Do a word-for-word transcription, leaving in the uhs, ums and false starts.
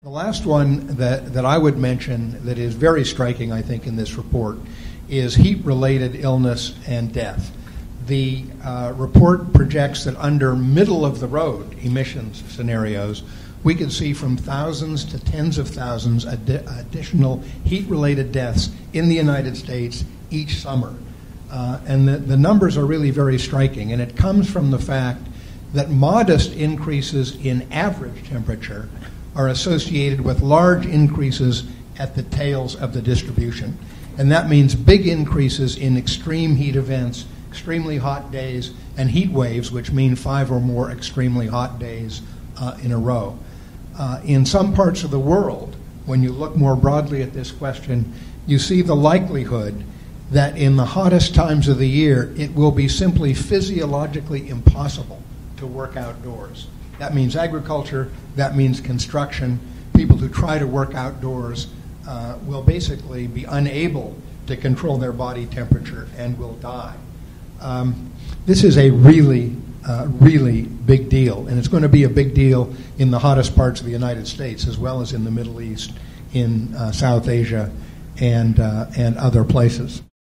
The last one that, that I would mention that is very striking, I think, in this report is heat-related illness and death. The uh, report projects that under middle-of-the-road emissions scenarios, we could see from thousands to tens of thousands ad- additional heat-related deaths in the United States each summer. Uh, and the, the numbers are really very striking, and it comes from the fact that modest increases in average temperature are associated with large increases at the tails of the distribution. And that means big increases in extreme heat events, extremely hot days, and heat waves, which mean five or more extremely hot days uh, in a row. Uh, in some parts of the world, when you look more broadly at this question, you see the likelihood that in the hottest times of the year, it will be simply physiologically impossible to work outdoors. That means agriculture, that means construction. People who try to work outdoors uh, will basically be unable to control their body temperature and will die. Um, this is a really, uh, really big deal, and it's going to be a big deal in the hottest parts of the United States as well as in the Middle East, in uh, South Asia, and, uh, and other places.